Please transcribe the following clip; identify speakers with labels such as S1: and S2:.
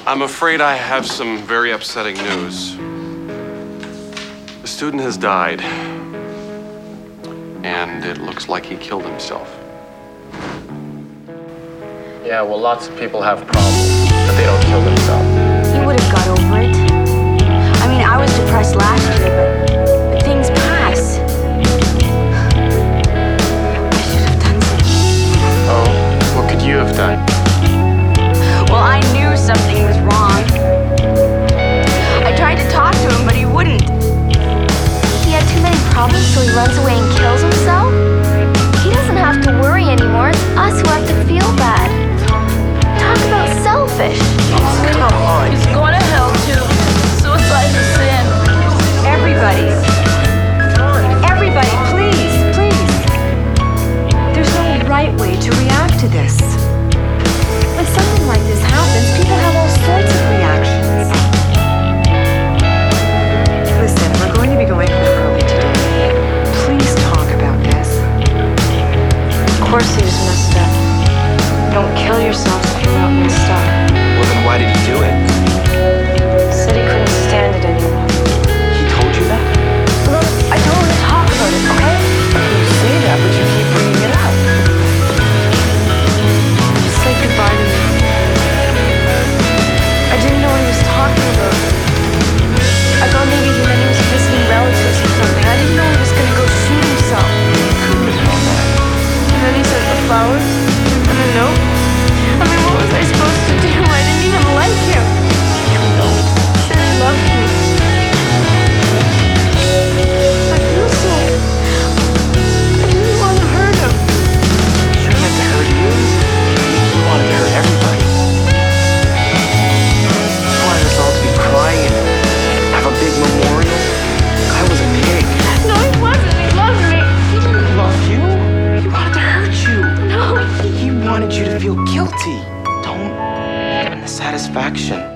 S1: I'm afraid I have some very upsetting news. The student has died, and it looks like he killed himself.
S2: Yeah, well, lots of people have problems, but they don't kill themselves.
S3: He would have got over it. I mean, I was depressed last year, but things pass. I should have done something.
S2: Oh, what could you have done?
S3: Well, I knew something was wrong. I tried to talk to him, but he wouldn't. He had too many problems, so he runs away and kills himself? He doesn't have to worry anymore. It's us who have to feel bad. Talk about selfish.
S2: Come on.
S4: He's going to hell too. Suicide's a sin.
S3: Everybody, please. There's no right way to react to this. When something like this happens, people have all sorts of reactions. Listen, we're going to be going home early today. Please talk about this. Of course he was messed up. Don't kill yourself if you're not messed up.
S2: Well, then why did he do it?
S3: Said he couldn't stand it anymore.
S2: He told you that?
S3: Look, I don't want to talk about it, okay?
S2: You say that, but you keep bringing it up.
S3: Say goodbye to me. I didn't know what he was talking about. I thought maybe he meant he was visiting relatives or something. I didn't know he was going to go shoot himself. And then he sent the flowers and the note. I mean, what was I supposed to do? I didn't even like him.
S2: You know.
S3: He said he loved me. I feel so... I didn't want to hurt him.
S2: You didn't have to hurt you. You wanted to hurt everybody. You wanted us all to be crying and have a big memorial. I was a pig.
S3: No, he wasn't. He loved me.
S2: He didn't love you. He wanted to hurt you.
S3: No,
S2: He wanted you to feel guilty. Don't give him the satisfaction.